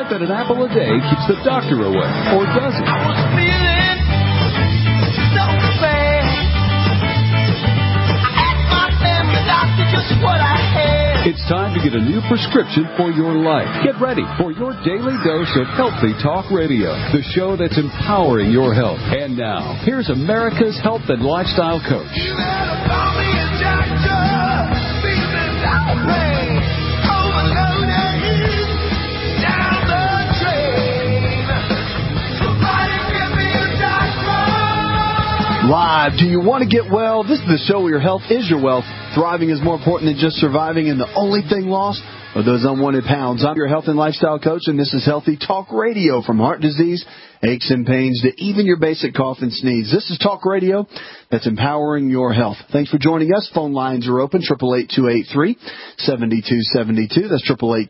bet that an apple a day keeps the doctor away, or does it? I was feeling so bad. I asked my family doctor just what I had. It's time to get a new prescription for your life. Get ready for your daily dose of Healthy Talk Radio, the show that's empowering your health. And now, here's America's health and lifestyle coach. You better call me a doctor. Feeling outraged, overloaded, down the drain. Somebody give me a doctor. Live. Do you want to get well? This is the show where your health is your wealth. Thriving is more important than just surviving, and the only thing lost are those unwanted pounds. I'm your health and lifestyle coach, and this is Healthy Talk Radio. From heart disease, aches and pains, to even your basic cough and sneeze. This is Talk Radio that's empowering your health. Thanks for joining us. Phone lines are open, 888-283-7272. That's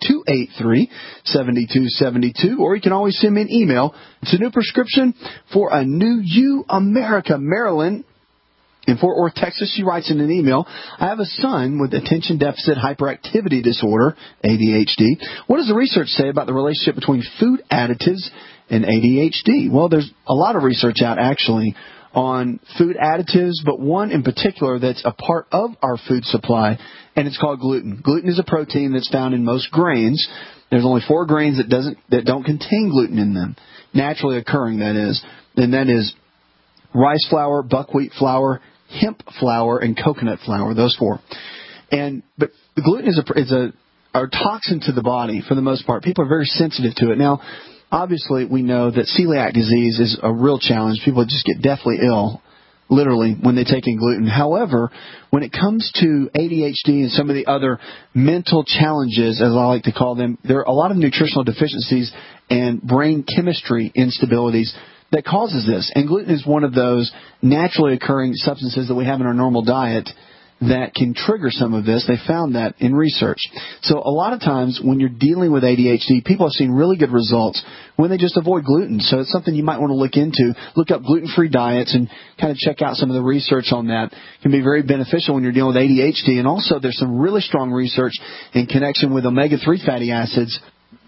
888-283-7272. Or you can always send me an email. It's a new prescription for a new you, America. Marilyn in Fort Worth, Texas, she writes in an email, I have a son with attention deficit hyperactivity disorder, ADHD. What does the research say about the relationship between food additives and ADHD? Well, there's a lot of research out, actually, on food additives, but one in particular that's a part of our food supply, and it's called gluten. Gluten is a protein that's found in most grains. There's only 4 grains that don't contain gluten in them, naturally occurring, that is. And that is rice flour, buckwheat flour, hemp flour, and coconut flour, those 4. But the gluten is a toxin to the body for the most part. People are very sensitive to it. Now, obviously, we know that celiac disease is a real challenge. People just get deathly ill, literally, when they take in gluten. However, when it comes to ADHD and some of the other mental challenges, as I like to call them, there are a lot of nutritional deficiencies and brain chemistry instabilities that causes this. And gluten is one of those naturally occurring substances that we have in our normal diet that can trigger some of this. They found that in research. So a lot of times when you're dealing with ADHD, people have seen really good results when they just avoid gluten. So it's something you might want to look into. Look up gluten-free diets and kind of check out some of the research on that. It can be very beneficial when you're dealing with ADHD. And also there's some really strong research in connection with omega-3 fatty acids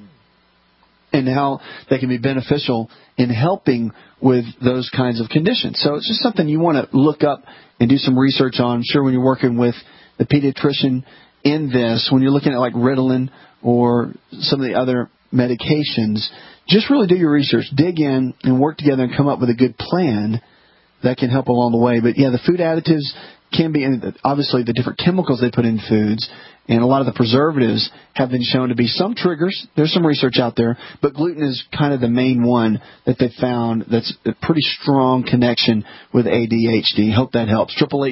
and how they can be beneficial in helping with those kinds of conditions. So it's just something you want to look up and do some research on. I'm sure when you're working with the pediatrician in this, when you're looking at like Ritalin or some of the other medications, just really do your research. Dig in and work together and come up with a good plan that can help along the way. But, yeah, the food additives can be, obviously, the different chemicals they put in foods, and a lot of the preservatives have been shown to be some triggers. There's some research out there, but gluten is kind of the main one that they found that's a pretty strong connection with ADHD. Hope that helps.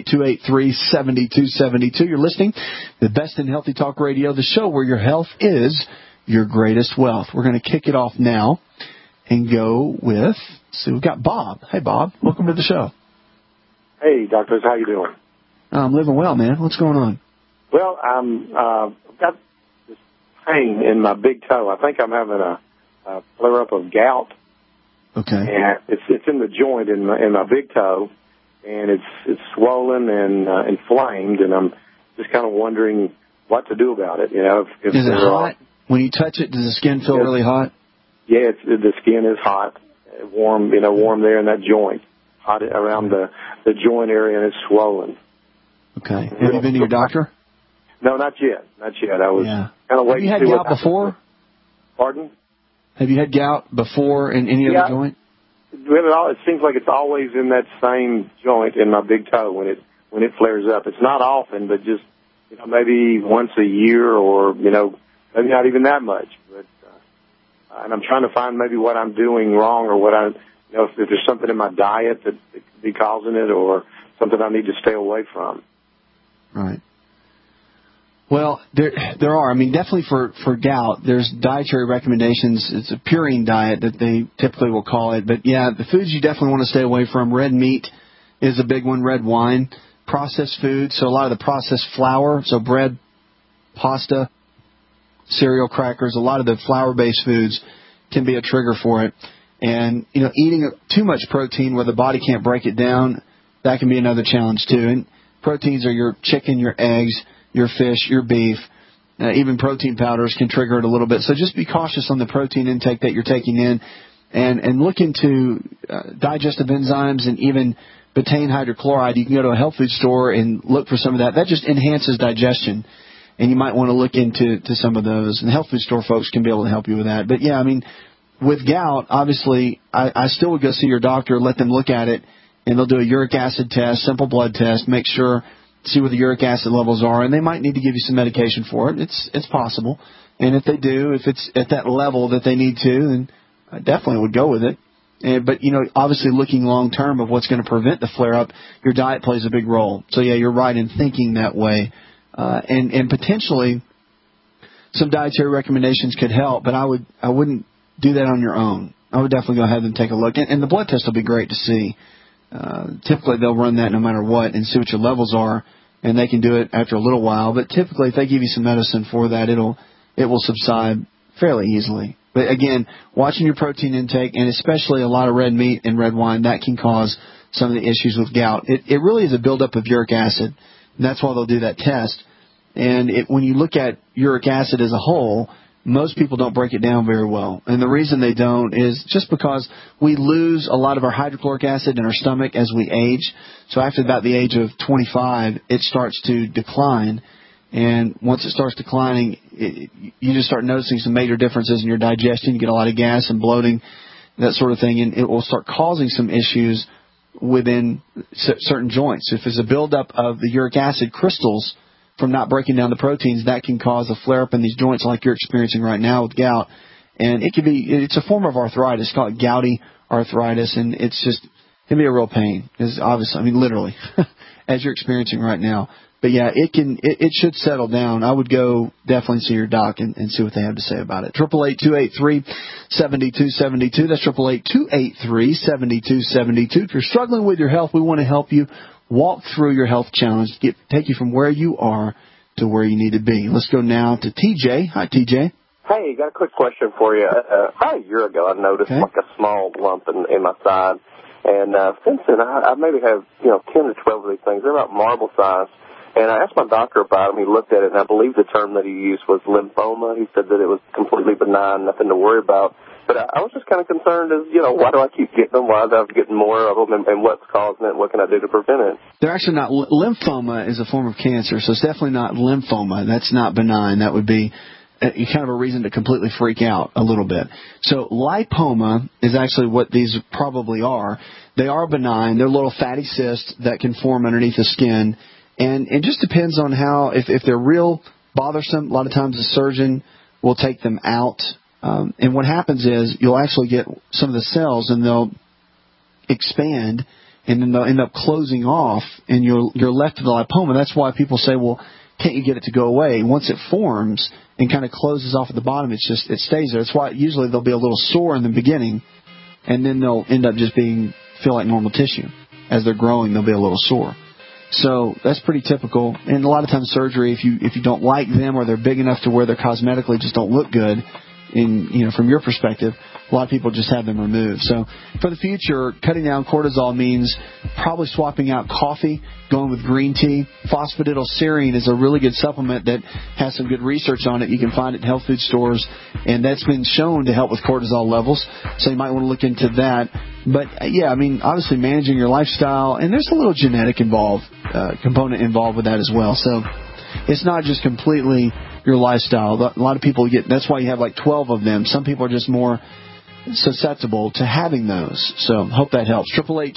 888-283-7272. You're listening to the Best in Healthy Talk Radio, the show where your health is your greatest wealth. We're going to kick it off now and go with, so we've got Bob. Hey, Bob. Welcome to the show. Hey, doctors. How you doing? I'm living well, man. What's going on? Well, I've got this pain in my big toe. I think I'm having a flare-up of gout. Okay. And it's in the joint in my big toe, and it's swollen and inflamed, and I'm just kind of wondering what to do about it. You know, if is it hot? When you touch it, does the skin feel really hot? Yeah, the skin is hot, warm there in that joint, hot around the joint area, and it's swollen. Okay. Have you been to your doctor? No, not yet. Not yet. I was kind of waiting. Have you had gout before? Pardon? Have you had gout before in any other joint? It seems like it's always in that same joint in my big toe when it flares up. It's not often, but just maybe once a year, or maybe not even that much. But and I'm trying to find maybe what I'm doing wrong, or what if there's something in my diet that could be causing it, or something I need to stay away from. Right. Well, there are. I mean, definitely for gout, there's dietary recommendations. It's a purine diet that they typically will call it. But, yeah, the foods you definitely want to stay away from. Red meat is a big one, red wine. Processed food, so a lot of the processed flour, so bread, pasta, cereal, crackers, a lot of the flour-based foods can be a trigger for it. And, eating too much protein where the body can't break it down, that can be another challenge, too. And proteins are your chicken, your eggs, your fish, your beef. Even protein powders can trigger it a little bit. So just be cautious on the protein intake that you're taking in, and look into digestive enzymes and even betaine hydrochloride. You can go to a health food store and look for some of that. That just enhances digestion, and you might want to look into some of those. And health food store folks can be able to help you with that. But, yeah, I mean, with gout, obviously, I still would go see your doctor, let them look at it, and they'll do a uric acid test, simple blood test, make sure, see what the uric acid levels are, and they might need to give you some medication for it. It's possible. And if they do, if it's at that level that they need to, then I definitely would go with it. But, obviously looking long-term of what's going to prevent the flare-up, your diet plays a big role. So, yeah, you're right in thinking that way. And potentially some dietary recommendations could help, but I wouldn't do that on your own. I would definitely go ahead and take a look. And the blood test will be great to see. Typically, they'll run that no matter what and see what your levels are, and they can do it after a little while. But typically, if they give you some medicine for that, it will subside fairly easily. But again, watching your protein intake, and especially a lot of red meat and red wine, that can cause some of the issues with gout. It really is a buildup of uric acid, and that's why they'll do that test. And when you look at uric acid as a whole, most people don't break it down very well. And the reason they don't is just because we lose a lot of our hydrochloric acid in our stomach as we age. So after about the age of 25, it starts to decline. And once it starts declining, you just start noticing some major differences in your digestion. You get a lot of gas and bloating, that sort of thing. And it will start causing some issues within certain joints. If there's a buildup of the uric acid crystals from not breaking down the proteins, that can cause a flare-up in these joints like you're experiencing right now with gout. And it's a form of arthritis called gouty arthritis, and it can be a real pain. It's obviously, literally, as you're experiencing right now. But yeah, it should settle down. I would go definitely see your doc and see what they have to say about it. 888-283-7272. That's 888-283-7272. If you're struggling with your health, we want to help you walk through your health challenge, take you from where you are to where you need to be. Let's go now to TJ. Hi, TJ. Hey, got a quick question for you. About a year ago, I noticed like a small lump in my side, and since then I maybe have 10 to 12 of these things. They're about marble size. And I asked my doctor about them. He looked at it, and I believe the term that he used was lymphoma. He said that it was completely benign, nothing to worry about. But I was just kind of concerned as, why do I keep getting them? Why am I getting more of them? And what's causing it? What can I do to prevent it? They're actually not. Lymphoma is a form of cancer, so it's definitely not lymphoma. That's not benign. That would be kind of a reason to completely freak out a little bit. So lipoma is actually what these probably are. They are benign. They're little fatty cysts that can form underneath the skin. And it just depends on how, if they're real bothersome, a lot of times the surgeon will take them out. And what happens is you'll actually get some of the cells and they'll expand and then they'll end up closing off and you're left with the lipoma. That's why people say, well, can't you get it to go away? Once it forms and kind of closes off at the bottom, it stays there. That's why usually there'll be a little sore in the beginning and then they'll end up just feel like normal tissue. As they're growing, they'll be a little sore. So that's pretty typical. And a lot of times surgery, if you don't like them or they're big enough to where they're cosmetically just don't look good, from your perspective, a lot of people just have them removed. So for the future, cutting down cortisol means probably swapping out coffee, going with green tea. Phosphatidylserine is a really good supplement that has some good research on it. You can find it in health food stores, and that's been shown to help with cortisol levels. So you might want to look into that. But, yeah, obviously managing your lifestyle, and there's a little genetic component involved with that as well. So it's not just completely your lifestyle. A lot of people that's why you have like 12 of them. Some people are just more susceptible to having those. So hope that helps.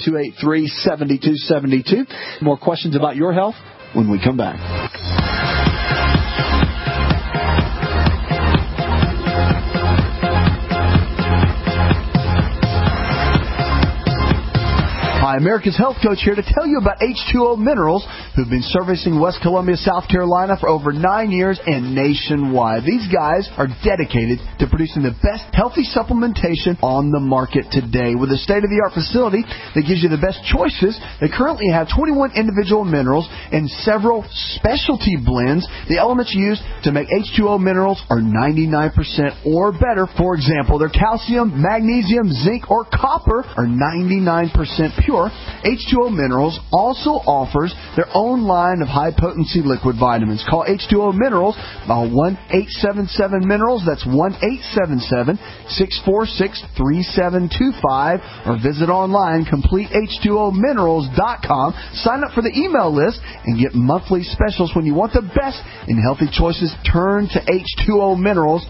888-283-7272. More questions about your health when we come back. Hi, America's Health Coach here to tell you about H2O Minerals, who've been servicing West Columbia, South Carolina for over 9 years and nationwide. These guys are dedicated to producing the best healthy supplementation on the market today. With a state-of-the-art facility that gives you the best choices, they currently have 21 individual minerals and several specialty blends. The elements used to make H2O Minerals are 99% or better. For example, their calcium, magnesium, zinc, or copper are 99% pure. Or H2O Minerals also offers their own line of high-potency liquid vitamins. Call H2O Minerals by 1-877-MINERALS. That's 1-877-646-3725. Or visit online, CompleteH2OMinerals.com. Sign up for the email list and get monthly specials. When you want the best in healthy choices, turn to H2O Minerals,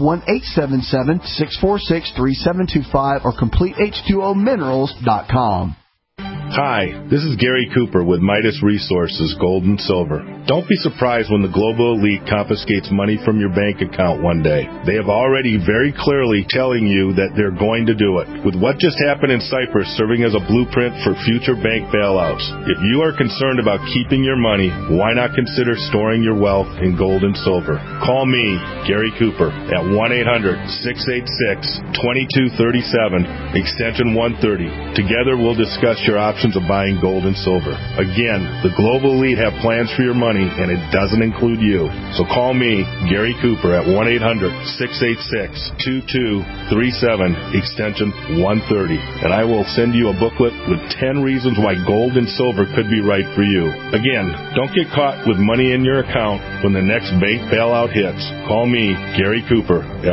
1-877-646-3725 or CompleteH2OMinerals.com. Hi, this is Gary Cooper with Midas Resources, Gold and Silver. Don't be surprised when the global elite confiscates money from your bank account one day. They have already very clearly telling you that they're going to do it. With what just happened in Cyprus serving as a blueprint for future bank bailouts, if you are concerned about keeping your money, why not consider storing your wealth in gold and silver? Call me, Gary Cooper, at 1-800-686-2237, extension 130. Together we'll discuss your options of buying gold and silver. Again, the global elite have plans for your money, and it doesn't include you. So call me, Gary Cooper, at 1-800-686-2237, extension 130, and I will send you a booklet with 10 reasons why gold and silver could be right for you. Again, don't get caught with money in your account when the next bank bailout hits. Call me, Gary Cooper, at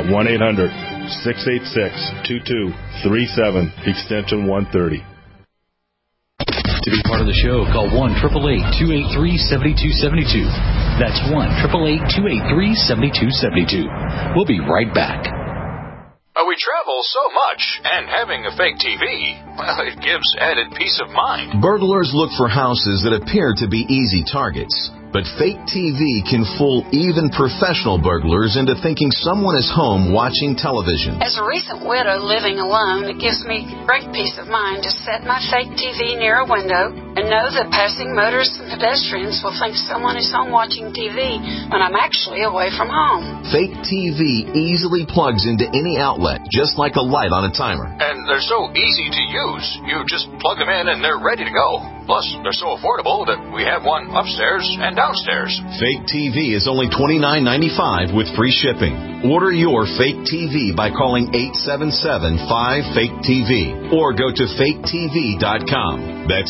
1-800-686-2237, extension 130. To be part of the show, call 1-888-283-7272. That's 1-888-283-7272. We'll be right back. We travel so much, and having a fake TV, well, it gives added peace of mind. Burglars look for houses that appear to be easy targets. But fake TV can fool even professional burglars into thinking someone is home watching television. As a recent widow living alone, it gives me great peace of mind to set my fake TV near a window and know that passing motorists and pedestrians will think someone is home watching TV when I'm actually away from home. Fake TV easily plugs into any outlet, just like a light on a timer. And they're so easy to use. You just plug them in and they're ready to go. Plus, they're so affordable that we have one upstairs and downstairs. Fake TV is only $29.95 with free shipping. Order your fake TV by calling 877-5FAKE-TV or go to faketv.com. That's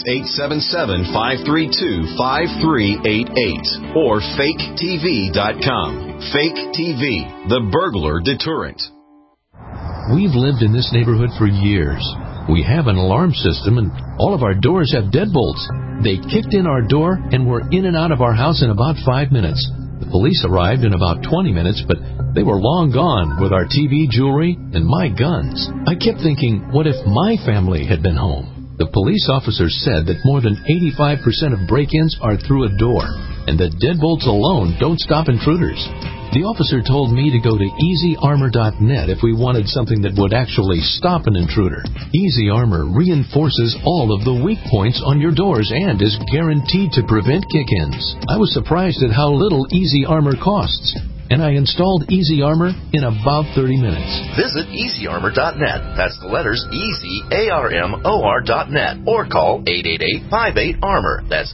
877-532-5388 or faketv.com. Fake TV, the burglar deterrent. We've lived in this neighborhood for years. We have an alarm system, and all of our doors have deadbolts. They kicked in our door, and we're in and out of our house in about 5 minutes. The police arrived in about 20 minutes, but they were long gone with our TV, jewelry, and my guns. I kept thinking, what if my family had been home? The police officer said that more than 85% of break-ins are through a door, and that deadbolts alone don't stop intruders. The officer told me to go to EasyArmor.net if we wanted something that would actually stop an intruder. Easy Armor reinforces all of the weak points on your doors and is guaranteed to prevent kick-ins. I was surprised at how little Easy Armor costs, and I installed Easy Armor in about 30 minutes. Visit EasyArmor.net. That's the letters EasyArmor.net. Or call 888-58-ARMOR. That's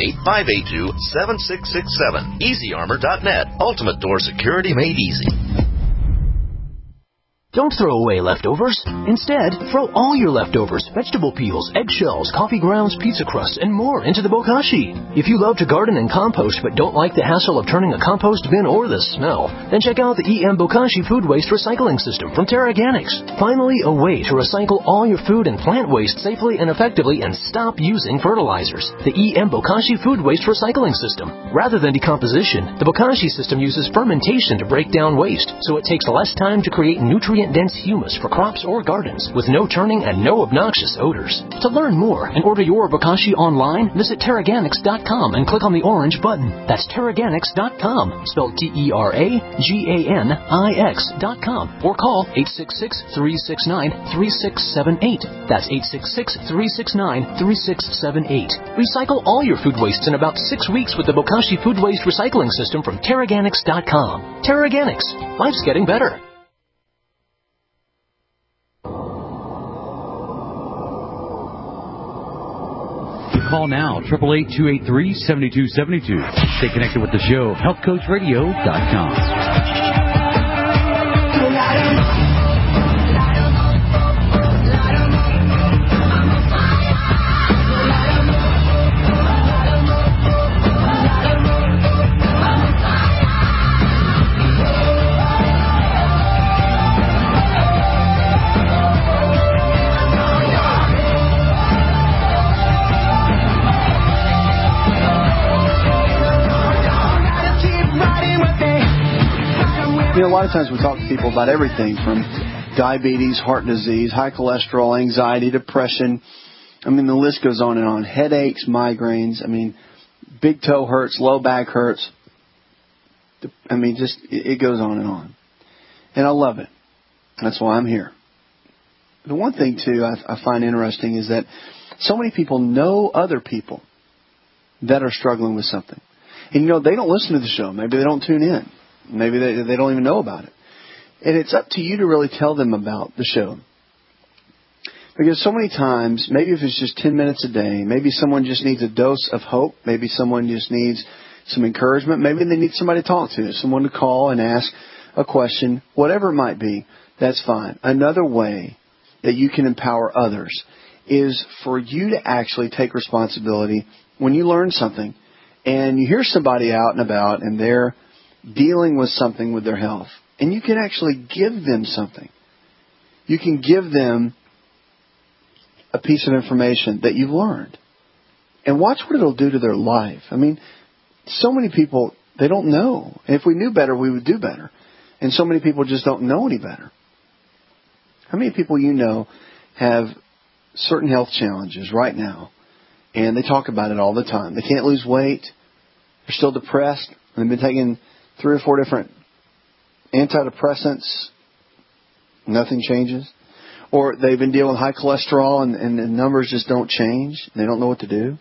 888-582-7667. EasyArmor.net. Ultimate door security made easy. Don't throw away leftovers. Instead, throw all your leftovers, vegetable peels, eggshells, coffee grounds, pizza crusts, and more into the bokashi. If you love to garden and compost but don't like the hassle of turning a compost bin or the smell, then check out the EM Bokashi Food Waste Recycling System from Terraganics. Finally, a way to recycle all your food and plant waste safely and effectively and stop using fertilizers. The EM Bokashi Food Waste Recycling System. Rather than decomposition, the Bokashi system uses fermentation to break down waste, so it takes less time to create nutrient-dense humus for crops or gardens with no turning and no obnoxious odors. To learn more and order your Bokashi online, visit Terraganics.com and click on the orange button. That's Terraganics.com, spelled Terraganix.com, or call 866-369-3678. That's 866-369-3678. Recycle all your food wastes in about 6 weeks with the Bokashi Food Waste Recycling System from Terraganics.com. Terraganics. Life's getting better. Call now, 888-283-7272. Stay connected with the show, healthcoachradio.com. You know, a lot of times we talk to people about everything from diabetes, heart disease, high cholesterol, anxiety, depression. I mean, the list goes on and on. Headaches, migraines. I mean, big toe hurts, low back hurts. I mean, just it goes on and on. And I love it. That's why I'm here. The one thing, too, I find interesting is that so many people know other people that are struggling with something. And, you know, they don't listen to the show. Maybe they don't tune in. Maybe they don't even know about it. And it's up to you to really tell them about the show. Because so many times, maybe if it's just 10 minutes a day, maybe someone just needs a dose of hope. Maybe someone just needs some encouragement. Maybe they need somebody to talk to, someone to call and ask a question. Whatever it might be, that's fine. Another way that you can empower others is for you to actually take responsibility when you learn something and you hear somebody out and about and they're dealing with something with their health. And you can actually give them something. You can give them a piece of information that you've learned. And watch what it'll do to their life. I mean, so many people, they don't know. And if we knew better, we would do better. And so many people just don't know any better. How many people you know have certain health challenges right now, and they talk about it all the time? They can't lose weight. They're still depressed. They've been taking 3 or 4 different antidepressants. Nothing changes. Or they've been dealing with high cholesterol and the numbers just don't change. They don't know what to do.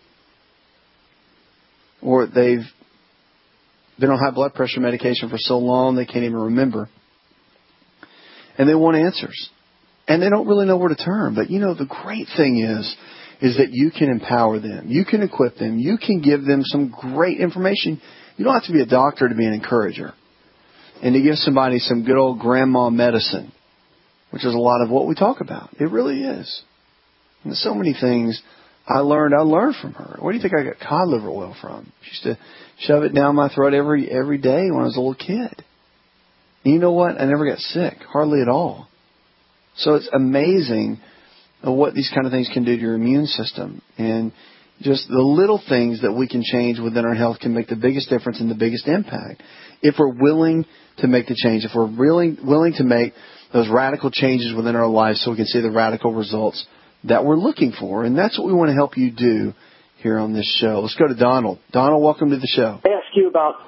Or they've been on high blood pressure medication for so long they can't even remember. And they want answers. And they don't really know where to turn. But, you know, the great thing is that you can empower them. You can equip them. You can give them some great information. You don't have to be a doctor to be an encourager. And to give somebody some good old grandma medicine, which is a lot of what we talk about. It really is. And so many things I learned from her. Where do you think I got cod liver oil from? She used to shove it down my throat every day when I was a little kid. And you know what? I never got sick. Hardly at all. So it's amazing what these kind of things can do to your immune system. And just the little things that we can change within our health can make the biggest difference and the biggest impact. If we're willing to make the change, if we're really willing to make those radical changes within our lives so we can see the radical results that we're looking for. And that's what we want to help you do here on this show. Let's go to Donald. Donald, welcome to the show. I ask you about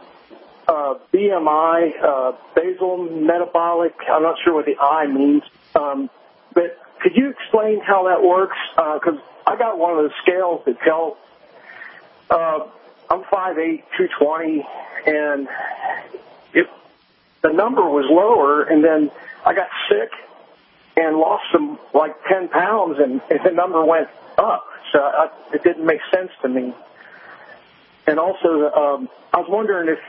BMI, basal metabolic. I'm not sure what the I means. But could you explain how that works? Because I got one of the scales that tell I'm 5'8", 220, and the number was lower, and then I got sick and lost some, like 10 pounds, and the number went up. So it didn't make sense to me. And also, I was wondering if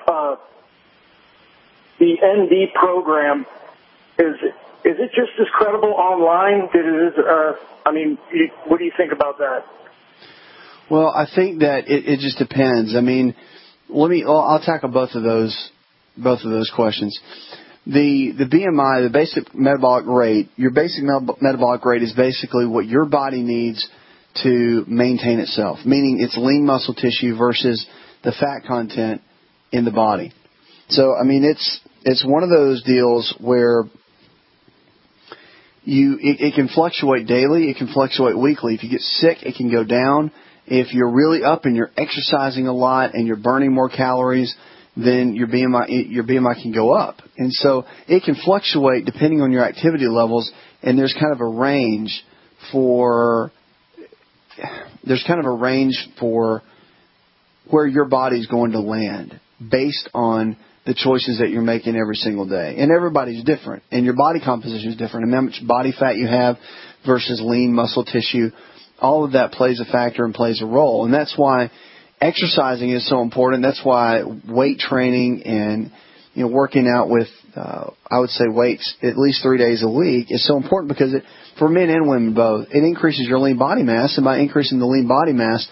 the ND program, is it just as credible online that it is? What do you think about that? Well, I think that it just depends. I mean, I'll tackle both of those questions. The BMI, the basic metabolic rate, your basic metabolic rate is basically what your body needs to maintain itself, meaning it's lean muscle tissue versus the fat content in the body. So, I mean, it's one of those deals where it can fluctuate daily, it can fluctuate weekly. If you get sick, it can go down. If you're really up and you're exercising a lot and you're burning more calories, then your BMI can go up. And so it can fluctuate depending on your activity levels, and there's kind of a range for where your body's going to land based on the choices that you're making every single day. And everybody's different, and your body composition is different. And how much body fat you have versus lean muscle tissue, all of that plays a factor and plays a role. And that's why exercising is so important. That's why weight training and working out with, I would say, weights at least 3 days a week is so important, because for men and women both, it increases your lean body mass. And by increasing the lean body mass,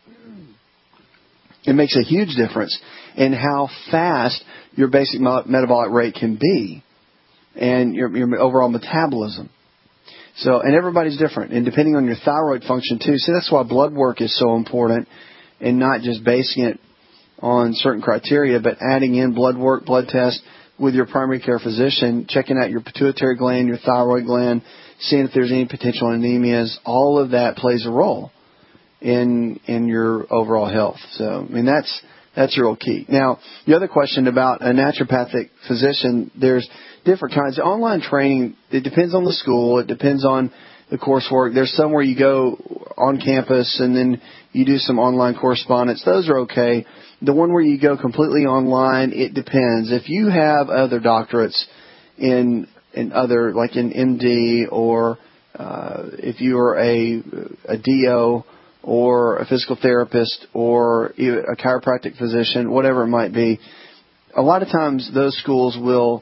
it makes a huge difference in how fast your basic metabolic rate can be and your overall metabolism. So, and everybody's different. And depending on your thyroid function too. So that's why blood work is so important, and not just basing it on certain criteria, but adding in blood work, blood tests, with your primary care physician, checking out your pituitary gland, your thyroid gland, seeing if there's any potential anemias. All of that plays a role in your overall health. So, I mean, that's real key. Now, the other question about a naturopathic physician, there's different kinds. Online training, it depends on the school. It depends on the coursework. There's some where you go on campus and then you do some online correspondence. Those are okay. The one where you go completely online, it depends. If you have other doctorates in other, like in MD, or if you are a DO or a physical therapist or a chiropractic physician, whatever it might be, a lot of times those schools will,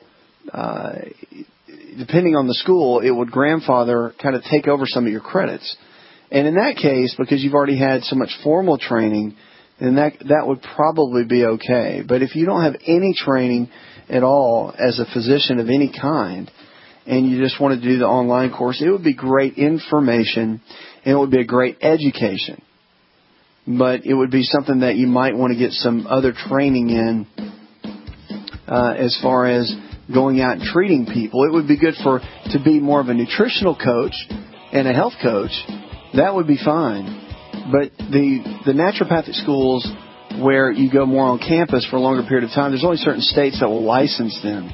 depending on the school, it would grandfather kind of take over some of your credits. And in that case, because you've already had so much formal training, then that would probably be okay. But if you don't have any training at all as a physician of any kind, and you just want to do the online course, it would be great information, and it would be a great education. But it would be something that you might want to get some other training in as far as going out and treating people. It would be good to be more of a nutritional coach and a health coach. That would be fine. But the naturopathic schools where you go more on campus for a longer period of time, there's only certain states that will license them.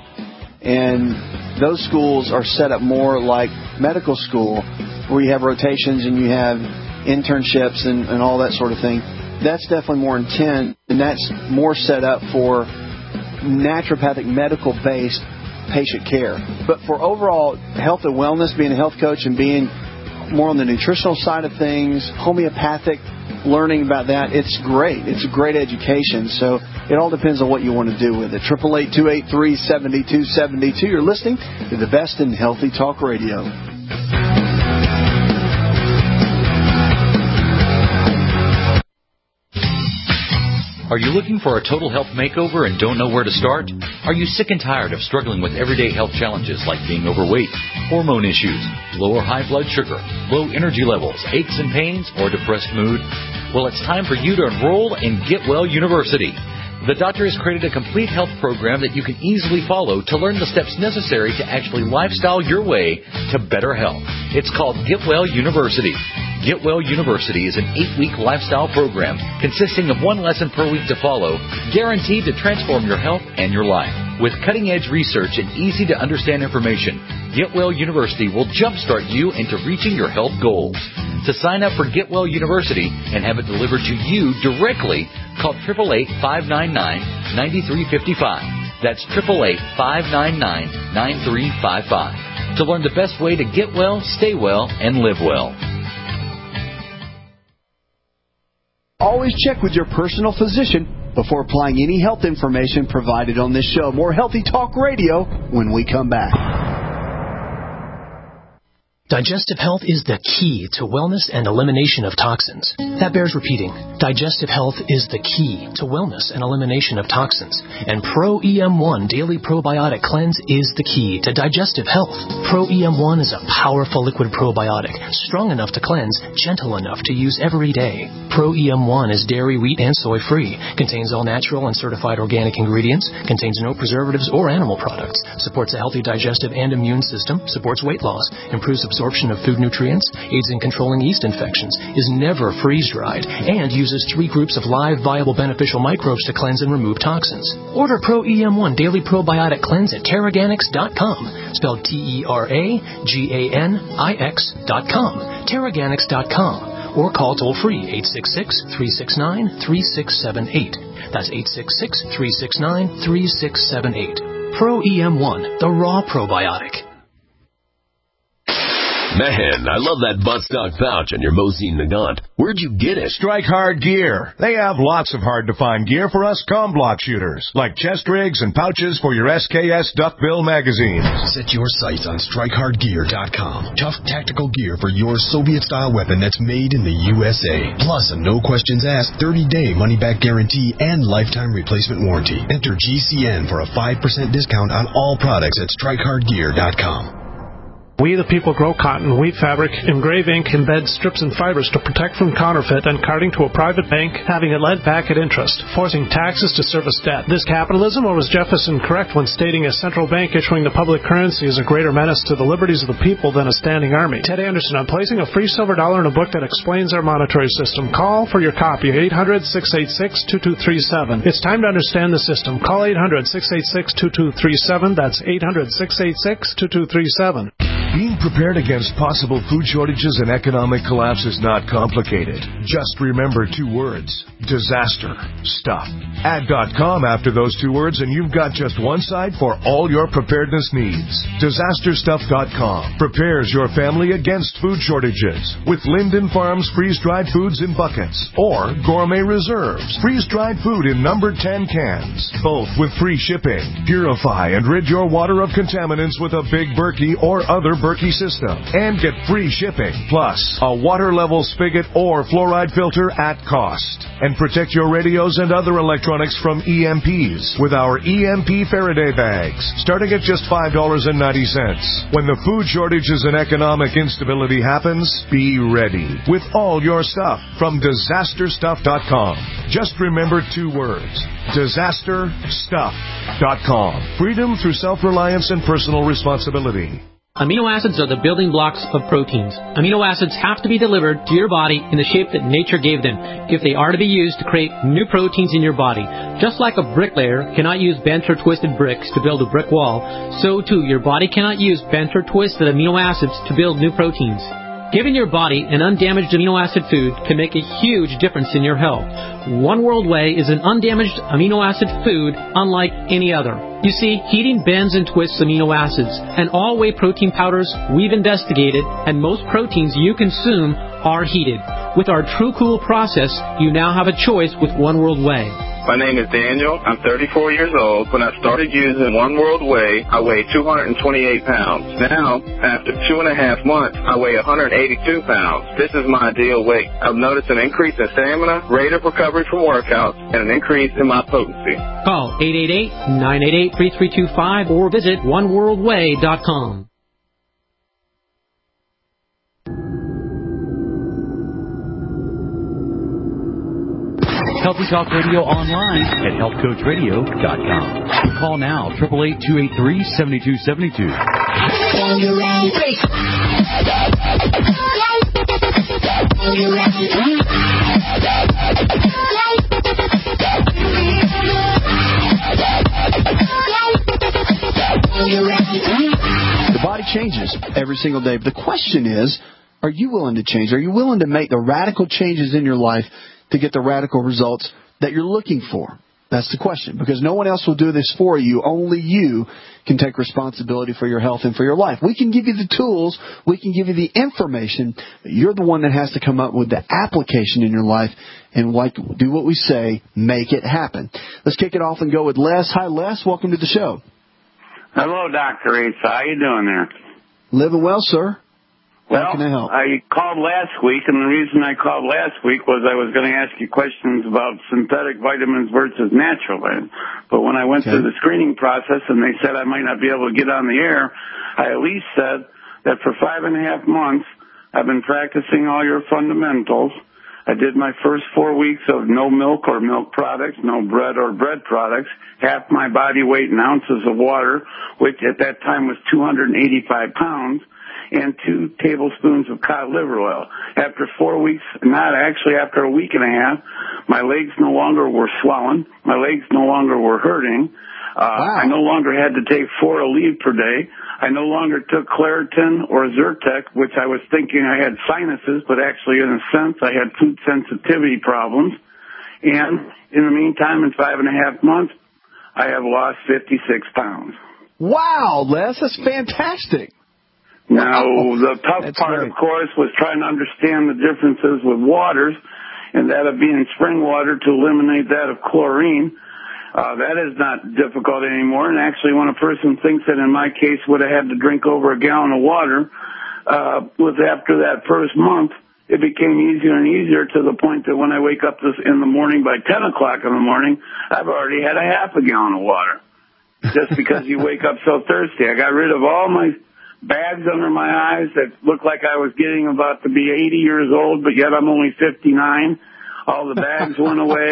And those schools are set up more like medical school, where you have rotations and you have internships and all that sort of thing. That's definitely more intense, and that's more set up for naturopathic medical-based patient care. But for overall health and wellness, being a health coach and being more on the nutritional side of things, homeopathic, learning about that, it's great. It's a great education. So it all depends on what you want to do with it. 888-283-7272. You're listening to the best in Healthy Talk Radio. Are you looking for a total health makeover and don't know where to start? Are you sick and tired of struggling with everyday health challenges like being overweight, hormone issues, low or high blood sugar, low energy levels, aches and pains, or depressed mood? Well, it's time for you to enroll in Get Well University. The doctor has created a complete health program that you can easily follow to learn the steps necessary to actually lifestyle your way to better health. It's called Get Well University. Get Well University is an 8-week lifestyle program consisting of 1 lesson per week to follow, guaranteed to transform your health and your life. With cutting-edge research and easy-to-understand information, Get Well University will jumpstart you into reaching your health goals. To sign up for Get Well University and have it delivered to you directly, call 888-599-9355. That's 888-599-9355. To learn the best way to get well, stay well, and live well. Always check with your personal physician before applying any health information provided on this show. More Healthy Talk Radio when we come back. Digestive health is the key to wellness and elimination of toxins. That bears repeating. Digestive health is the key to wellness and elimination of toxins. And Pro-EM1 Daily Probiotic Cleanse is the key to digestive health. Pro-EM1 is a powerful liquid probiotic, strong enough to cleanse, gentle enough to use every day. Pro-EM1 is dairy, wheat, and soy-free, contains all natural and certified organic ingredients, contains no preservatives or animal products, supports a healthy digestive and immune system, supports weight loss, improves absorption of food nutrients, aids in controlling yeast infections, is never freeze-dried, and uses 3 groups of live, viable, beneficial microbes to cleanse and remove toxins. Order Pro-EM1 Daily Probiotic Cleanse at Teraganix.com, spelled Teraganix.com, Teraganix.com, or call toll-free 866-369-3678. That's 866-369-3678. Pro-EM1, the raw probiotic. Man, I love that buttstock pouch on your Mosine Nagant. Where'd you get it? Strike Hard Gear. They have lots of hard-to-find gear for us comm block shooters, like chest rigs and pouches for your SKS Duckbill magazines. Set your sights on StrikeHardGear.com. Tough tactical gear for your Soviet-style weapon that's made in the USA. Plus a no-questions-asked 30-day money-back guarantee and lifetime replacement warranty. Enter GCN for a 5% discount on all products at StrikeHardGear.com. We the people grow cotton, weave fabric, engrave ink, embed strips and fibers to protect from counterfeit and carting to a private bank, having it lent back at interest, forcing taxes to service debt. This capitalism, or was Jefferson correct when stating a central bank issuing the public currency is a greater menace to the liberties of the people than a standing army? Ted Anderson, I'm placing a free silver dollar in a book that explains our monetary system. Call for your copy, 800-686-2237. It's time to understand the system. Call 800-686-2237. That's 800-686-2237. Being prepared against possible food shortages and economic collapse is not complicated. Just remember 2 words: disaster stuff. Add .com after those 2 words and you've got just one site for all your preparedness needs. DisasterStuff.com prepares your family against food shortages with Linden Farms freeze-dried foods in buckets or Gourmet Reserves freeze-dried food in numbered 10 cans, both with free shipping. Purify and rid your water of contaminants with a Big Berkey or other Berkey system and get free shipping, plus a water level spigot or fluoride filter at cost. And protect your radios and other electronics from EMPs with our EMP Faraday bags, starting at just $5.90. When the food shortages and economic instability happens, be ready with all your stuff from DisasterStuff.com. Just remember 2 words: DisasterStuff.com. Freedom through self-reliance and personal responsibility. Amino acids are the building blocks of proteins. Amino acids have to be delivered to your body in the shape that nature gave them if they are to be used to create new proteins in your body. Just like a bricklayer cannot use bent or twisted bricks to build a brick wall, so too your body cannot use bent or twisted amino acids to build new proteins. Giving your body an undamaged amino acid food can make a huge difference in your health. One World Whey is an undamaged amino acid food unlike any other. You see, heating bends and twists amino acids, and all whey protein powders we've investigated, and most proteins you consume are heated. With our True Cool process, you now have a choice with One World Whey. My name is Daniel. I'm 34 years old. When I started using One World Whey, I weighed 228 pounds. Now, after 2.5 months, I weigh 182 pounds. This is my ideal weight. I've noticed an increase in stamina, rate of recovery from workouts, and an increase in my potency. Call 888-988-3325 or visit oneworldwhey.com. Healthy Talk Radio online at healthcoachradio.com. Call now, 888-283-7272. The body changes every single day. But the question is, are you willing to change? Are you willing to make the radical changes in your life to get the radical results that you're looking for? That's the question, because no one else will do this for you. Only you can take responsibility for your health and for your life. We can give you the tools. We can give you the information. But you're the one that has to come up with the application in your life and do what we say, make it happen. Let's kick it off and go with Les. Hi, Les. Welcome to the show. Hello, Dr. Ace. How you doing there? Living well, sir. Well, how can I help? I called last week, and the reason I called last week was I was going to ask you questions about synthetic vitamins versus natural ones. But when I went through the screening process and they said I might not be able to get on the air, I at least said that for 5.5 months I've been practicing all your fundamentals. I did my first 4 weeks of no milk or milk products, no bread or bread products, half my body weight in ounces of water, which at that time was 285 pounds. And 2 tablespoons of cod liver oil. After 4 weeks, after a week and a half, my legs no longer were swollen. My legs no longer were hurting. I no longer had to take 4 Aleve per day. I no longer took Claritin or Zyrtec, which I was thinking I had sinuses, but actually in a sense I had food sensitivity problems. And in the meantime, in 5.5 months, I have lost 56 pounds. Wow, Les, that's fantastic. Now, the tough part, of course, was trying to understand the differences with waters, and that of being spring water to eliminate that of chlorine. That is not difficult anymore, and actually when a person thinks that in my case would have had to drink over a gallon of water, was after that first month, it became easier and easier to the point that when I wake up in the morning by 10 o'clock in the morning, I've already had a half a gallon of water, just because you wake up so thirsty. I got rid of all my bags under my eyes that looked like I was getting about to be 80 years old, but yet I'm only 59. All the bags went away.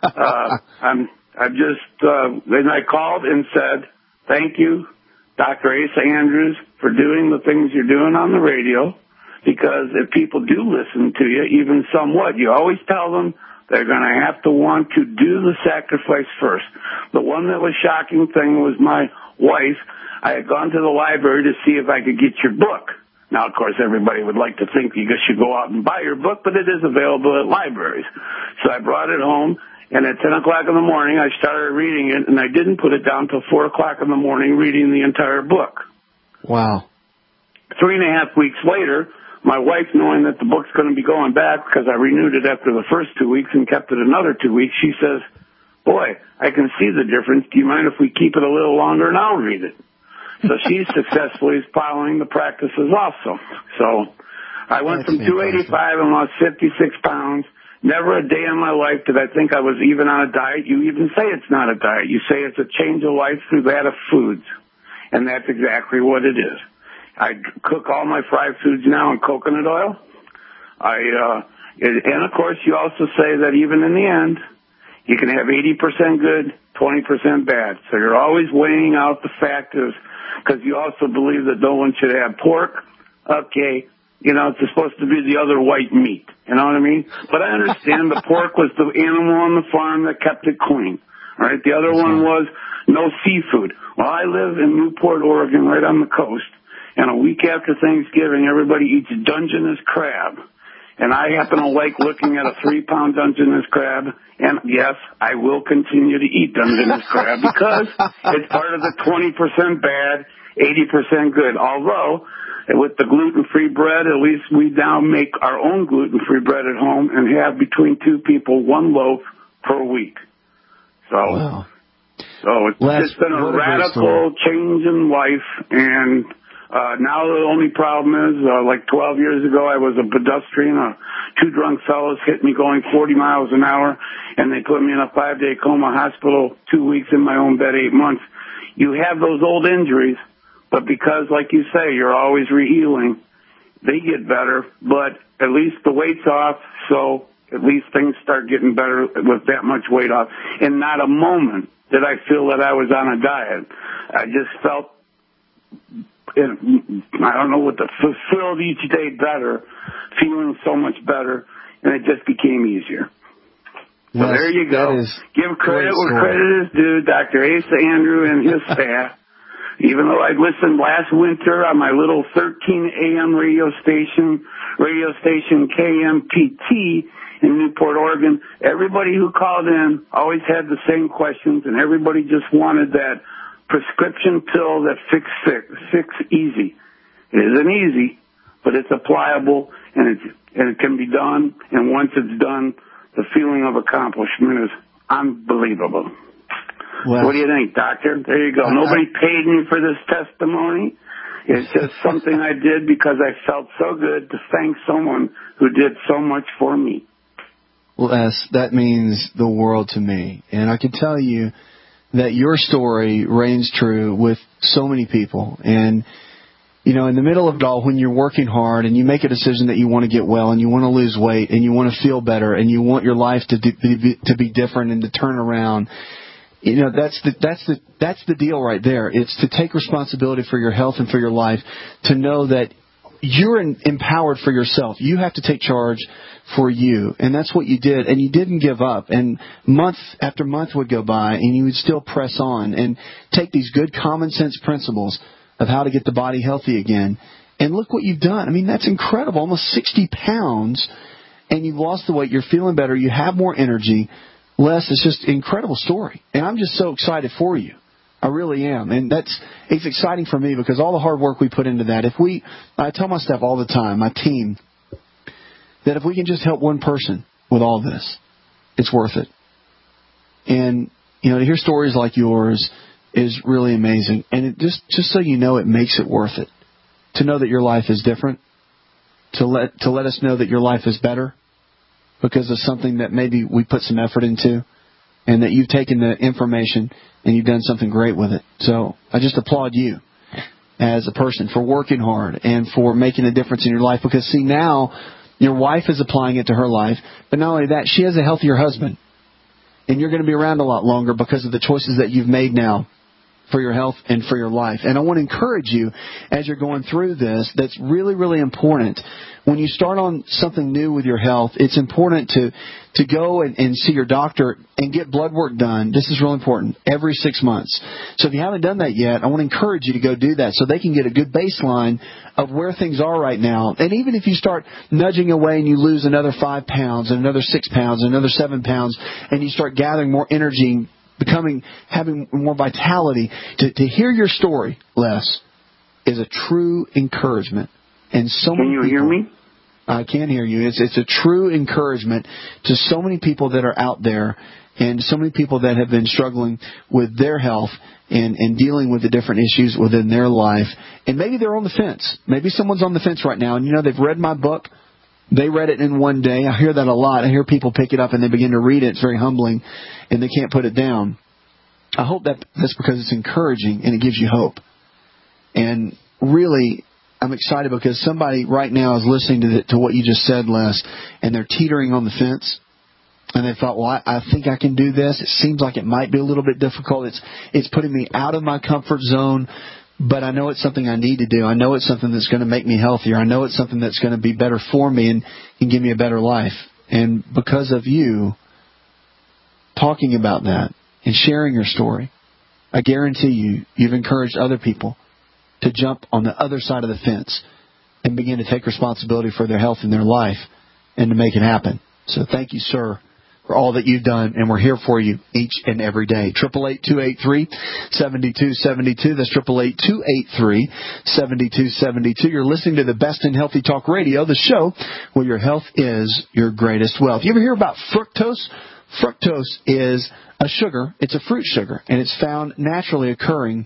Then I called and said, thank you, Dr. Asa Andrews, for doing the things you're doing on the radio, because if people do listen to you, even somewhat, you always tell them they're going to have to want to do the sacrifice first. The one that was shocking thing was my wife. I had gone to the library to see if I could get your book. Now, of course, everybody would like to think you should go out and buy your book, but it is available at libraries. So I brought it home, and at 10 o'clock in the morning, I started reading it, and I didn't put it down till 4 o'clock in the morning reading the entire book. Wow. 3.5 weeks later, my wife, knowing that the book's going to be going back because I renewed it after the first 2 weeks and kept it another 2 weeks, she says, boy, I can see the difference. Do you mind if we keep it a little longer and I'll read it? So she successfully is following the practices also. So I went from 285 and lost 56 pounds. Never a day in my life did I think I was even on a diet. You even say it's not a diet. You say it's a change of life through that of foods. And that's exactly what it is. I cook all my fried foods now in coconut oil. And of course, you also say that even in the end, you can have 80% good, 20% bad. So you're always weighing out the factors, because you also believe that no one should have pork. Okay, it's supposed to be the other white meat. You know what I mean? But I understand the pork was the animal on the farm that kept it clean. All right, the other one was no seafood. Well, I live in Newport, Oregon, right on the coast. And a week after Thanksgiving, everybody eats Dungeness crab. And I happen to like looking at a 3-pound Dungeness crab. And yes, I will continue to eat Dungeness crab because it's part of the 20% bad, 80% good. Although, with the gluten-free bread, at least we now make our own gluten-free bread at home and have between 2 people 1 loaf per week. So, wow. It's been a radical change in life, and now the only problem is, like 12 years ago, I was a pedestrian. 2 drunk fellows hit me going 40 miles an hour, and they put me in a 5-day coma hospital, 2 weeks in my own bed, 8 months. You have those old injuries, but because, like you say, you're always re-healing, they get better, but at least the weight's off, so at least things start getting better with that much weight off. And not a moment did I feel that I was on a diet. I just felt, I don't know what to fulfill each day better, feeling so much better, and it just became easier. So there you go. Give credit where credit is due. Dr. Asa Andrew and his staff. Even though I listened last winter on my little 13 AM radio station KMPT in Newport, Oregon, everybody who called in always had the same questions, and everybody just wanted that prescription pill that fix easy. It isn't easy, but it's applicable, and it can be done, and once it's done, the feeling of accomplishment is unbelievable. Well, what do you think, Doctor? There you go. Nobody paid me for this testimony. It's just something I did because I felt so good to thank someone who did so much for me. Les, that means the world to me. And I can tell you that your story reigns true with so many people. And, in the middle of it all, when you're working hard and you make a decision that you want to get well and you want to lose weight and you want to feel better and you want your life to be different and to turn around, that's the deal right there. It's to take responsibility for your health and for your life, to know that you're empowered for yourself. You have to take charge for you. And that's what you did. And you didn't give up. And month after month would go by and you would still press on and take these good common sense principles of how to get the body healthy again. And look what you've done. I mean, that's incredible. Almost 60 pounds and you've lost the weight. You're feeling better. You have more energy. Les, it's just an incredible story. And I'm just so excited for you. I really am. And it's exciting for me because all the hard work we put into that, I tell my staff all the time, my team, that if we can just help one person with all this, it's worth it. And, to hear stories like yours is really amazing. And it just so you know, it makes it worth it. To know that your life is different, to let us know that your life is better because of something that maybe we put some effort into, and that you've taken the information and you've done something great with it. So I just applaud you. as a person, for working hard, and for making a difference in your life. Because, see, now your wife is applying it to her life, but not only that, she has a healthier husband. And you're going to be around a lot longer because of the choices that you've made now for your health and for your life. And I want to encourage you as you're going through this, that's really, really important. When you start on something new with your health, it's important to go and see your doctor and get blood work done. This is really important, every 6 months. So if you haven't done that yet, I want to encourage you to go do that so they can get a good baseline of where things are right now. And even if you start nudging away and you lose another 5 pounds and another 6 pounds and another 7 pounds, and you start gathering more energy, having more vitality, to hear your story, Les, is a true encouragement. And so many people, hear me? I can hear you. It's a true encouragement to so many people that are out there, and so many people that have been struggling with their health and dealing with the different issues within their life. And maybe they're on the fence. Maybe someone's on the fence right now, and they've read my book. They read it in one day. I hear that a lot. I hear people pick it up and they begin to read it. It's very humbling, and they can't put it down. I hope that's because it's encouraging and it gives you hope. And really, I'm excited because somebody right now is listening to what you just said, Les, and they're teetering on the fence. And they thought, well, I think I can do this. It seems like it might be a little bit difficult. It's putting me out of my comfort zone, but I know it's something I need to do. I know it's something that's going to make me healthier. I know it's something that's going to be better for me and give me a better life. And because of you talking about that and sharing your story, I guarantee you've encouraged other people to jump on the other side of the fence and begin to take responsibility for their health and their life and to make it happen. So thank you, sir, for all that you've done, and we're here for you each and every day. 888-283-7272. That's 888-283-7272. You're listening to the Best in Healthy Talk Radio, the show where your health is your greatest wealth. You ever hear about fructose? Fructose is a sugar. It's a fruit sugar, and it's found naturally occurring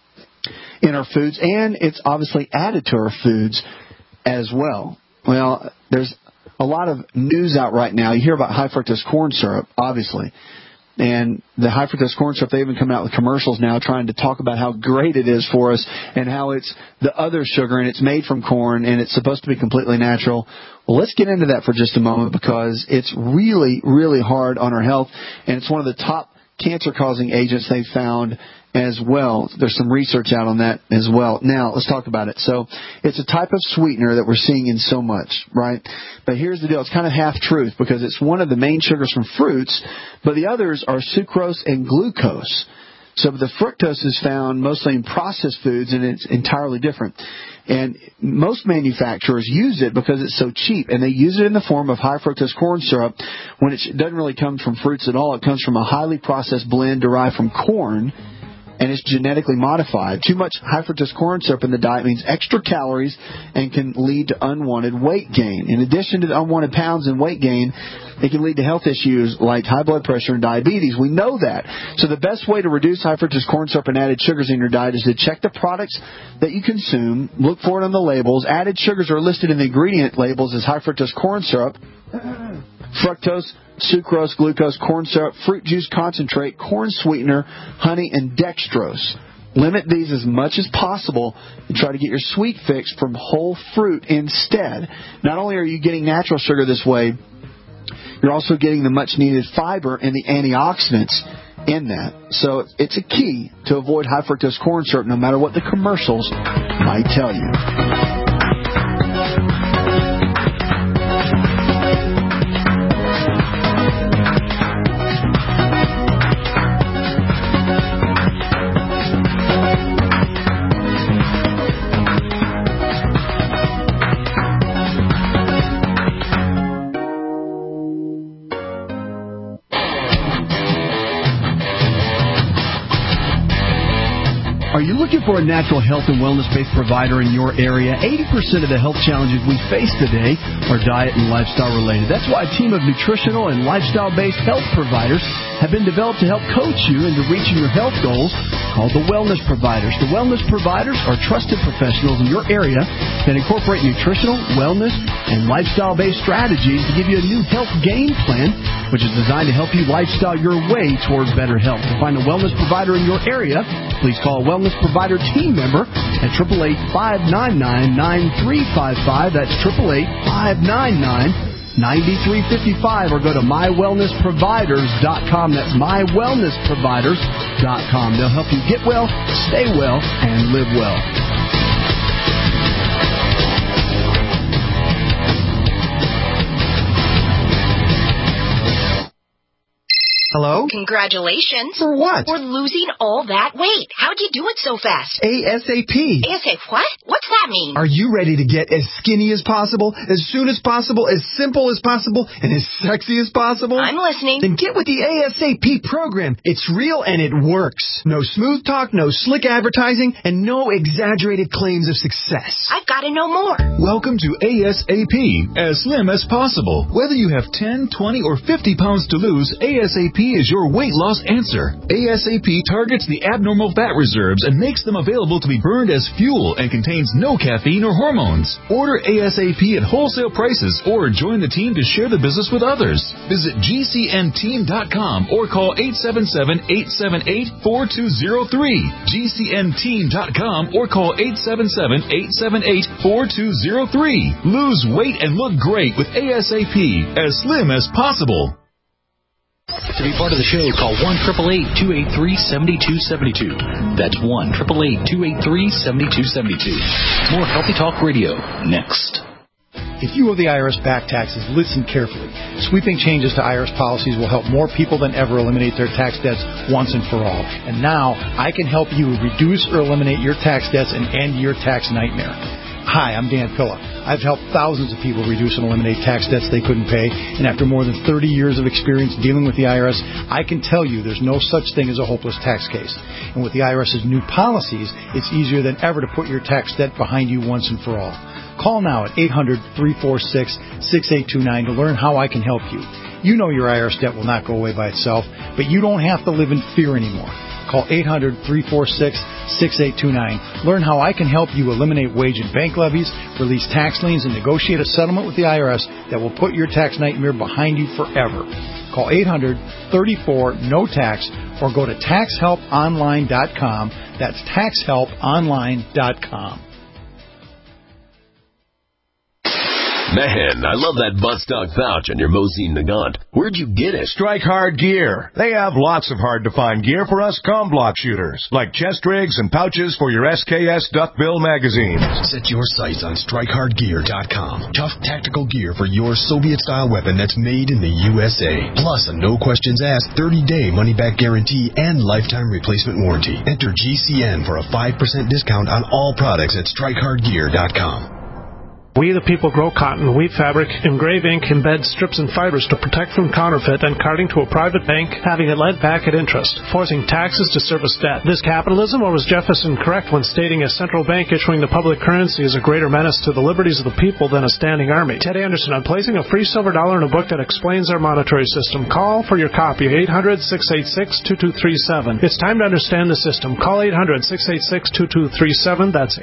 in our foods, and it's obviously added to our foods as well. Well, there's a lot of news out right now. You hear about high fructose corn syrup, obviously. And the high fructose corn syrup, they even come out with commercials now trying to talk about how great it is for us and how it's the other sugar and it's made from corn and it's supposed to be completely natural. Well, let's get into that for just a moment because it's really, really hard on our health, and it's one of the top cancer-causing agents they've found as well. There's some research out on that as well. Now, let's talk about it. So, it's a type of sweetener that we're seeing in so much, right? But here's the deal. It's kind of half-truth because it's one of the main sugars from fruits, but the others are sucrose and glucose. So the fructose is found mostly in processed foods, and it's entirely different. And most manufacturers use it because it's so cheap, and they use it in the form of high fructose corn syrup when it doesn't really come from fruits at all. It comes from a highly processed blend derived from corn, and it's genetically modified. Too much high fructose corn syrup in the diet means extra calories and can lead to unwanted weight gain. In addition to the unwanted pounds and weight gain, it can lead to health issues like high blood pressure and diabetes. We know that. So the best way to reduce high fructose corn syrup and added sugars in your diet is to check the products that you consume, look for it on the labels. Added sugars are listed in the ingredient labels as high fructose corn syrup, fructose, sucrose, glucose, corn syrup, fruit juice concentrate, corn sweetener, honey, and dextrose. Limit these as much as possible and try to get your sweet fix from whole fruit instead. Not only are you getting natural sugar this way, you're also getting the much-needed fiber and the antioxidants in that. So it's a key to avoid high fructose corn syrup no matter what the commercials might tell you. Are you looking for a natural health and wellness-based provider in your area? 80% of the health challenges we face today are diet and lifestyle related. That's why a team of nutritional and lifestyle-based health providers have been developed to help coach you into reaching your health goals, called the Wellness Providers. The Wellness Providers are trusted professionals in your area that incorporate nutritional, wellness, and lifestyle-based strategies to give you a new health game plan, which is designed to help you lifestyle your way toward better health. To find a wellness provider in your area, please call Wellness Provider Provider team member at 888-599-9355. That's 888-599-9355, or go to mywellnessproviders.com. That's mywellnessproviders.com. They'll help you get well, stay well, and live well. Hello? Congratulations. For what? For losing all that weight. How'd you do it so fast? ASAP. ASAP what? What's that mean? Are you ready to get as skinny as possible, as soon as possible, as simple as possible, and as sexy as possible? I'm listening. Then get with the ASAP program. It's real and it works. No smooth talk, no slick advertising, and no exaggerated claims of success. I've got to know more. Welcome to ASAP, as slim as possible. Whether you have 10, 20, or 50 pounds to lose, ASAP is your weight loss answer. ASAP targets the abnormal fat reserves and makes them available to be burned as fuel and contains no caffeine or hormones. Order ASAP at wholesale prices or join the team to share the business with others. Visit GCNteam.com or call 877-878-4203. GCNteam.com or call 877-878-4203. Lose weight and look great with ASAP, as slim as possible. To be part of the show, call 1-888-283-7272. That's 1-888-283-7272. More Healthy Talk Radio next. If you owe the IRS back taxes, listen carefully. Sweeping changes to IRS policies will help more people than ever eliminate their tax debts once and for all. And now, I can help you reduce or eliminate your tax debts and end your tax nightmare. Hi, I'm Dan Pilla. I've helped thousands of people reduce and eliminate tax debts they couldn't pay, and after more than 30 years of experience dealing with the IRS, I can tell you there's no such thing as a hopeless tax case. And with the IRS's new policies, it's easier than ever to put your tax debt behind you once and for all. Call now at 800-346-6829 to learn how I can help you. You know your IRS debt will not go away by itself, but you don't have to live in fear anymore. Call 800-346-6829. Learn how I can help you eliminate wage and bank levies, release tax liens, and negotiate a settlement with the IRS that will put your tax nightmare behind you forever. Call 800-34-NO-TAX or go to taxhelponline.com. That's taxhelponline.com. Man, I love that buttstock pouch on your Mosine Nagant. Where'd you get it? Strike Hard Gear. They have lots of hard-to-find gear for us comblock shooters, like chest rigs and pouches for your SKS duckbill magazines. Set your sights on StrikeHardGear.com. Tough tactical gear for your Soviet-style weapon that's made in the USA. Plus a no-questions-asked 30-day money-back guarantee and lifetime replacement warranty. Enter GCN for a 5% discount on all products at StrikeHardGear.com. We the people grow cotton, weave fabric, engrave ink, embed strips and fibers to protect from counterfeit and carting to a private bank, having it lent back at interest, forcing taxes to service debt. This capitalism, or was Jefferson correct when stating a central bank issuing the public currency is a greater menace to the liberties of the people than a standing army? Ted Anderson, I'm placing a free silver dollar in a book that explains our monetary system. Call for your copy, 800-686-2237. It's time to understand the system. Call 800-686-2237. That's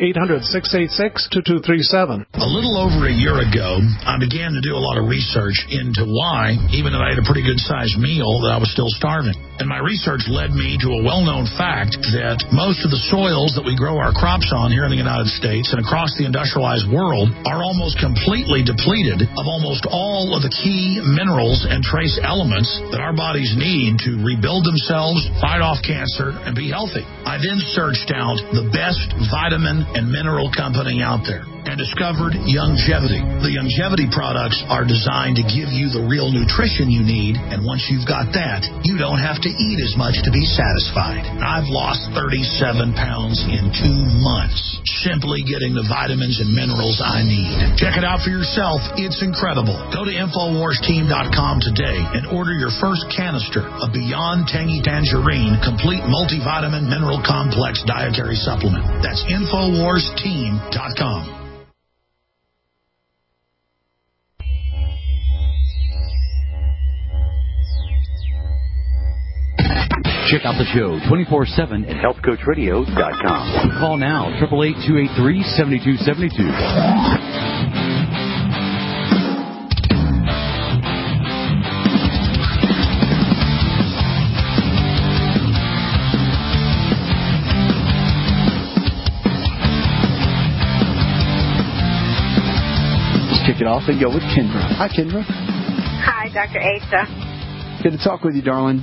800-686-2237. A little over a year ago, I began to do a lot of research into why, even though I ate a pretty good-sized meal, that I was still starving. And my research led me to a well-known fact that most of the soils that we grow our crops on here in the United States and across the industrialized world are almost completely depleted of almost all of the key minerals and trace elements that our bodies need to rebuild themselves, fight off cancer, and be healthy. I then searched out the best vitamin and mineral company out there and discovered Youngevity. The Youngevity products are designed to give you the real nutrition you need, and once you've got that, you don't have to eat as much to be satisfied. I've lost 37 pounds in 2 months, simply getting the vitamins and minerals I need. Check it out for yourself. It's incredible. Go to InfoWarsTeam.com today and order your first canister of Beyond Tangy Tangerine Complete Multivitamin Mineral Complex Dietary Supplement. That's InfoWarsTeam.com. Check out the show 24/7 at healthcoachradio.com. Call now, 888-283-7272. off and go with Kendra. Hi, Kendra. Hi, Dr. Asa. Good to talk with you, darling.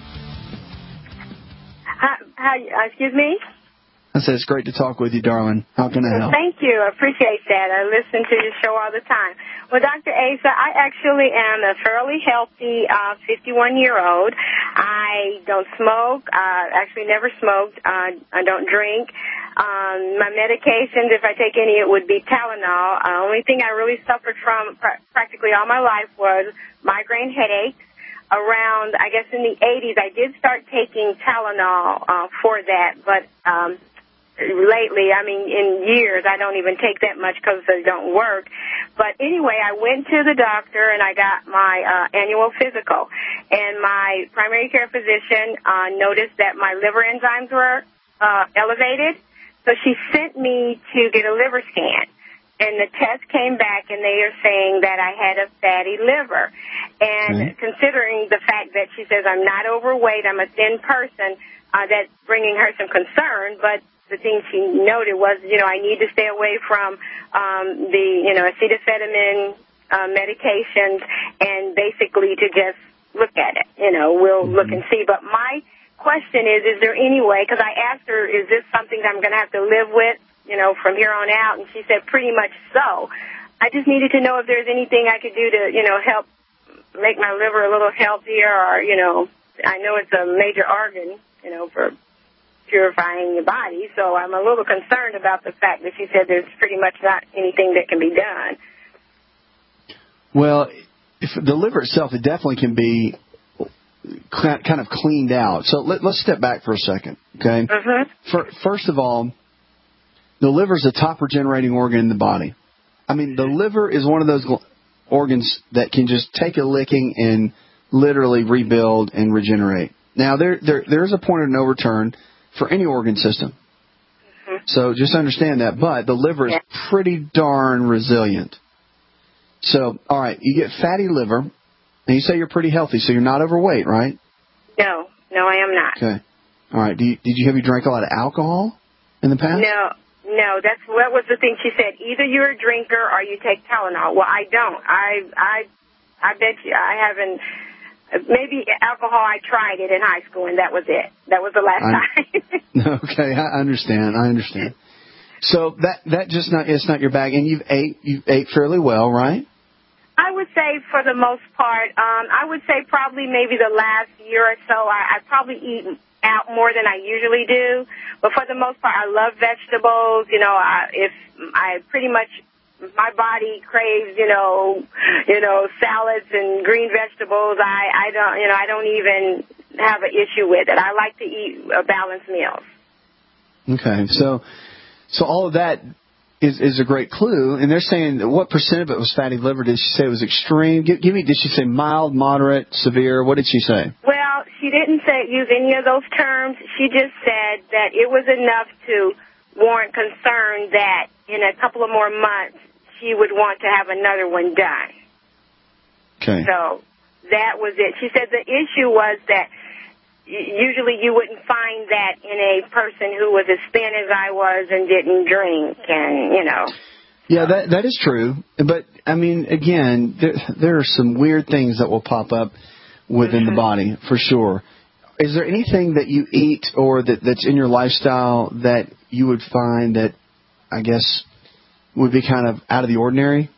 Hi, excuse me? I said it's great to talk with you, darling. How can I help? Thank you. I appreciate that. I listen to your show all the time. Well, Dr. Asa, I actually am a fairly healthy 51-year-old. I don't smoke. Actually never smoked. I don't drink. My medications, if I take any, it would be Tylenol. The only thing I really suffered from practically all my life was migraine headaches. Around, I guess in the 80s, I did start taking Tylenol for that, but lately, I mean, in years, I don't even take that much because they don't work. But anyway, I went to the doctor and I got my annual physical. And my primary care physician noticed that my liver enzymes were elevated. So she sent me to get a liver scan. And the test came back and they are saying that I had a fatty liver. And considering the fact that she says I'm not overweight, I'm a thin person, that's bringing her some concern. But the thing she noted was, I need to stay away from the, acetaminophen medications and basically to just look at it. We'll look and see. But my question is there any way, because I asked her, is this something that I'm going to have to live with, from here on out? And she said pretty much so. I just needed to know if there's anything I could do to, help make my liver a little healthier or, I know it's a major organ, for purifying your body, so I'm a little concerned about the fact that she said there's pretty much not anything that can be done. Well, if the liver itself, it definitely can be kind of cleaned out. So let's step back for a second, okay? First of all, the liver is the top regenerating organ in the body. I mean, the liver is one of those organs that can just take a licking and literally rebuild and regenerate. Now, there's a point of no return for any organ system. So just understand that. But the liver is pretty darn resilient. So, all right, you get fatty liver, and you say you're pretty healthy, so you're not overweight, right? No, I am not. Okay. All right. Have you drank a lot of alcohol in the past? No, that was the thing she said. Either you're a drinker or you take Tylenol. Well, I don't. I bet you I haven't. Maybe alcohol, I tried it in high school, and that was it. That was the last time. Okay, I understand. So that just it's not your bag, and you ate fairly well, right? I would say for the most part, I would say probably maybe the last year or so, I probably eat out more than I usually do. But for the most part, I love vegetables. If I pretty much, my body craves, salads and green vegetables. I don't even have an issue with it. I like to eat balanced meals. Okay, so all of that is a great clue. And they're saying what percent of it was fatty liver? Did she say it was extreme? Did she say mild, moderate, severe? What did she say? Well, she didn't use any of those terms. She just said that it was enough to warrant concern that in a couple of more months she would want to have another one done. Okay. So that was it. She said the issue was that usually you wouldn't find that in a person who was as thin as I was and didn't drink and, Yeah, that is true. But, I mean, again, there are some weird things that will pop up within the body, for sure. Is there anything that you eat or that's in your lifestyle that you would find that, I guess, would be kind of out of the ordinary?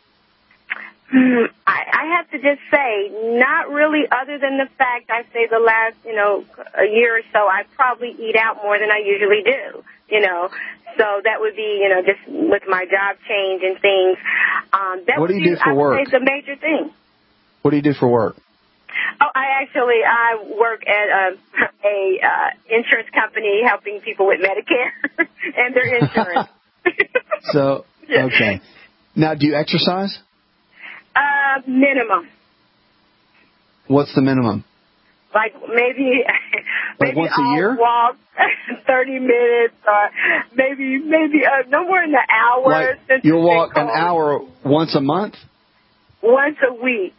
I have to just say, not really, other than the fact I say the last, a year or so, I probably eat out more than I usually do, So that would be, just with my job change and things. What do you do for work? It's a major thing. What do you do for work? Oh, I work at a insurance company helping people with Medicare and their insurance. So, okay. Now, do you exercise? Minimum. What's the minimum? Like maybe once a year? I'll walk 30 minutes or maybe no more than an hour. Like you'll walk an hour once a month? Once a week.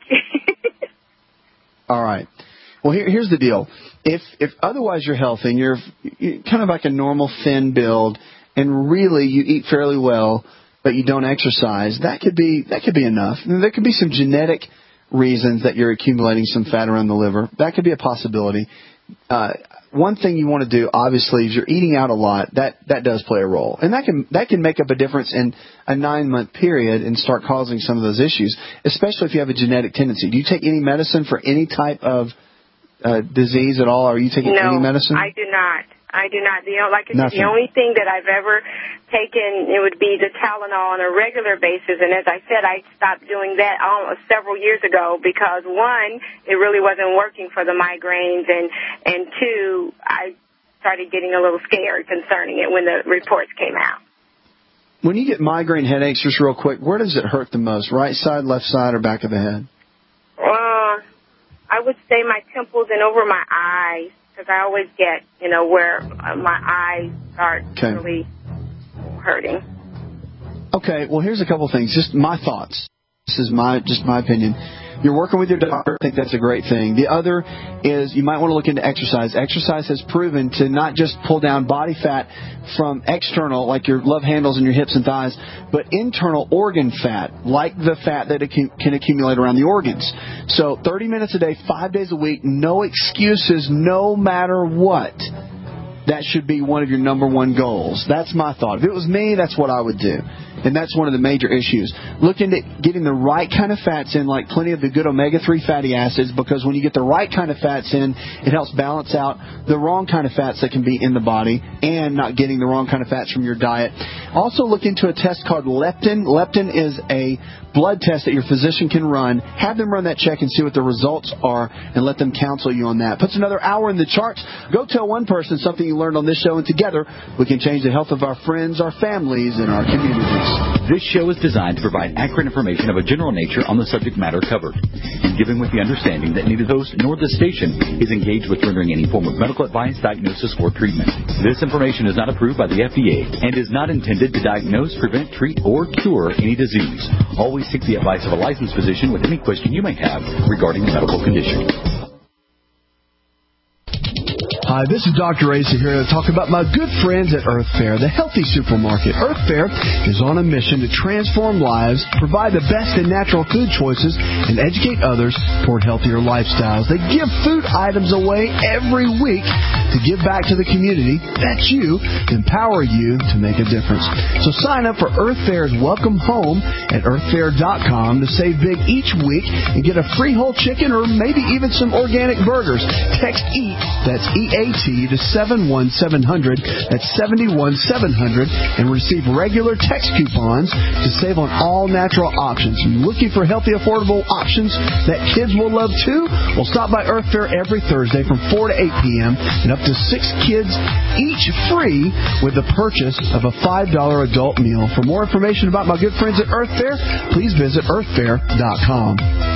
All right. Well, here's the deal. If otherwise you're healthy and you're kind of like a normal thin build and really you eat fairly well, but you don't exercise, that could be enough. And there could be some genetic reasons that you're accumulating some fat around the liver. That could be a possibility. One thing you want to do, obviously, is you're eating out a lot. That does play a role. And that can make up a difference in a 9-month period and start causing some of those issues, especially if you have a genetic tendency. Do you take any medicine for any type of disease at all? Are you taking any medicine? No, I do not. The only thing that I've ever taken, it would be the Tylenol on a regular basis. And as I said, I stopped doing that almost several years ago because, one, it really wasn't working for the migraines, and two, I started getting a little scared concerning it when the reports came out. When you get migraine headaches, just real quick, where does it hurt the most? Right side, left side, or back of the head? I would say my temples and over my eyes, because I always get, where my eyes start really hurting. Okay, well, here's a couple things. Just my thoughts. This is my opinion. You're working with your doctor. I think that's a great thing. The other is you might want to look into exercise. Exercise has proven to not just pull down body fat from external, like your love handles and your hips and thighs, but internal organ fat, like the fat that can accumulate around the organs. So 30 minutes a day, 5 days a week, no excuses, no matter what. That should be one of your number one goals. That's my thought. If it was me, that's what I would do. And that's one of the major issues. Look into getting the right kind of fats in, like plenty of the good omega-3 fatty acids, because when you get the right kind of fats in, it helps balance out the wrong kind of fats that can be in the body and not getting the wrong kind of fats from your diet. Also look into a test called leptin. Leptin is a blood test that your physician can run. Have them run that check and see what the results are and let them counsel you on that. Puts another hour in the charts. Go tell one person something you learned on this show, and together we can change the health of our friends, our families, and our communities. This show is designed to provide accurate information of a general nature on the subject matter covered, and given with the understanding that neither the host nor the station is engaged with rendering any form of medical advice, diagnosis, or treatment. This information is not approved by the FDA and is not intended to diagnose, prevent, treat, or cure any disease. Always seek the advice of a licensed physician with any question you may have regarding a medical condition. Hi, this is Dr. Asa here to talk about my good friends at Earth Fare, the healthy supermarket. Earth Fare is on a mission to transform lives, provide the best in natural food choices, and educate others toward healthier lifestyles. They give food items away every week to give back to the community. That's you, empower you to make a difference. So sign up for Earth Fare's Welcome Home at earthfare.com to save big each week and get a free whole chicken or maybe even some organic burgers. Text EAT, that's EAT, to 71700, that's 71700, and receive regular text coupons to save on all natural options. You're looking for healthy, affordable options that kids will love too? Well, stop by Earth Fare every Thursday from 4 to 8 p.m. and up to 6 kids each free with the purchase of a $5 adult meal. For more information about my good friends at Earth Fare, please visit earthfare.com.